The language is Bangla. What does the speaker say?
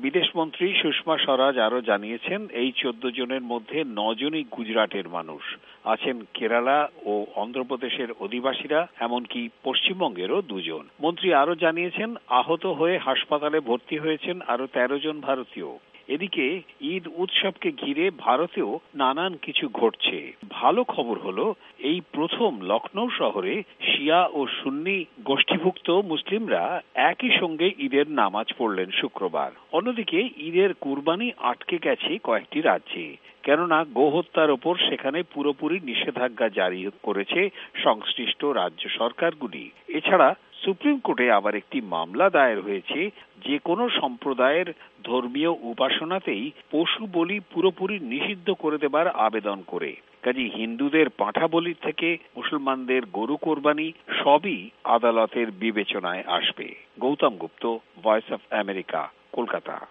বিদেশমন্ত্রী সুষমা স্বরাজ আরো জানিয়েছেন, এই 14 জনের মধ্যে 9 জনই গুজরাটের মানুষ। আছেন কেরালা ও অন্ধ্রপ্রদেশের অধিবাসীরা, এমনকি পশ্চিমবঙ্গেরও 2 জন। মন্ত্রী আরো জানিয়েছেন, আহত হয়ে হাসপাতালে ভর্তি হয়েছেন আরো 13 জন ভারতীয়। এদিকে ঈদ উৎসবকে ঘিরে ভারতেও নানান কিছু ঘটছে। ভালো খবর হলো, এই প্রথম লখনৌ শহরে শিয়া ও সুন্নি গোষ্ঠীভুক্ত মুসলিমরা একই সঙ্গে ঈদের নামাজ পড়লেন শুক্রবার। অন্যদিকে ঈদের কুরবানি আটকে গেছে কয়েকটি রাজ্যে, কেননা গোহত্যার ওপর সেখানে পুরোপুরি নিষেধাজ্ঞা জারি করেছে সংশ্লিষ্ট রাজ্য সরকারগুলি। এছাড়া সুপ্রিম কোর্টে আবার একটি মামলা দায়ের হয়েছে যে কোনো সম্প্রদায়ের ধর্মীয় উপাসনাতেই পশু বলি পুরোপুরি নিষিদ্ধ করে দেবার আবেদন করে। কাজেই হিন্দুদের পাঁঠা বলি থেকে মুসলমানদের গরু কোরবানি সবই আদালতের বিবেচনায় আসবে। Gautam Gupta, Voice of America, Kolkata.